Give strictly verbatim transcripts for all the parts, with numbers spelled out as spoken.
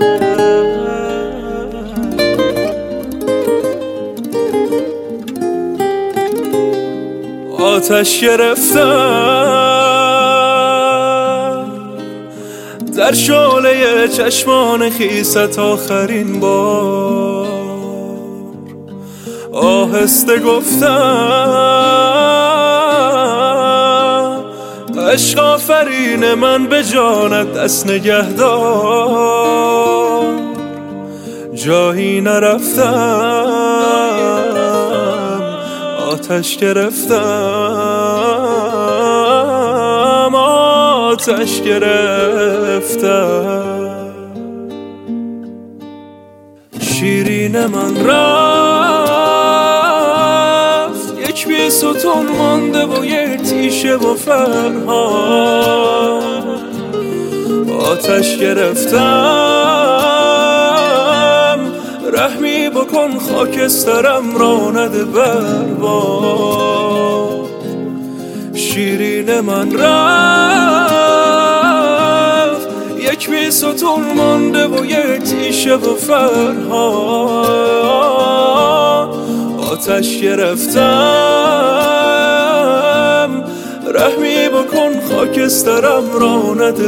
آتش گرفتم در شعله چشمان خیست آخرین بار، آهسته گفتم عشق آفرین من به جانت دست نگهدار. جایی نرفتم آتش گرفتم، آتش گرفتم. شیرین من رفت یک بی ستون مانده و یک تیشه و فرهاد. آتش گرفتم رحمی بکن خاکسترم را نده برباد. شیرین من رفت یک بی ستون مانده و یک تیشه و فرهاد. آتش گرفتم رحمی بکن خاکسترم را نده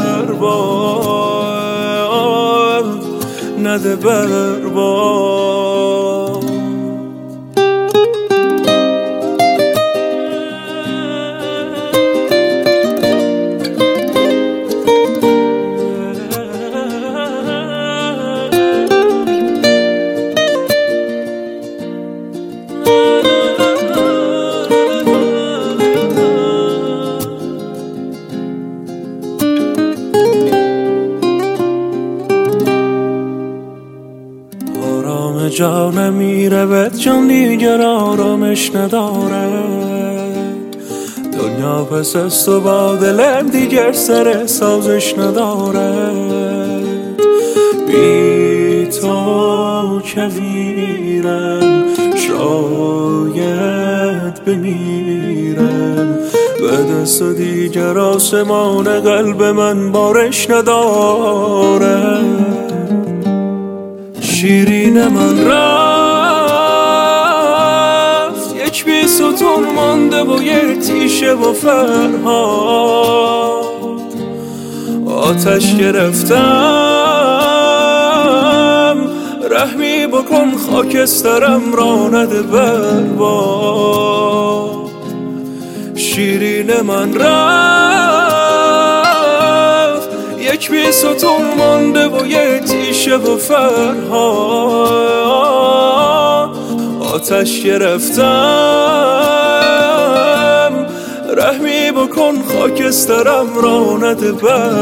برباد، نده برباد. جانم میره بد جان دیگر آرامش نداره. دنیا پس از تو با دلم دیگر سر سازش نداره. بی تو که ویرم شاید بمیرم. به دست دیگر آسمان قلب من بارش نداره. شیرین من رفت یک بی ستون مانده و یک تیشه و فرهاد. آتش گرفتم رحمی بکن خاکسترم را نده برباد. شیرین من رفت یک بی ستون مانده و یک تیشه و فرهاد. آتش گرفتم رحمی بکن خاکسترم را نده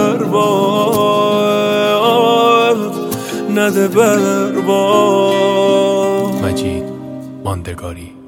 برباد، نده برباد. مجید ماندگاری.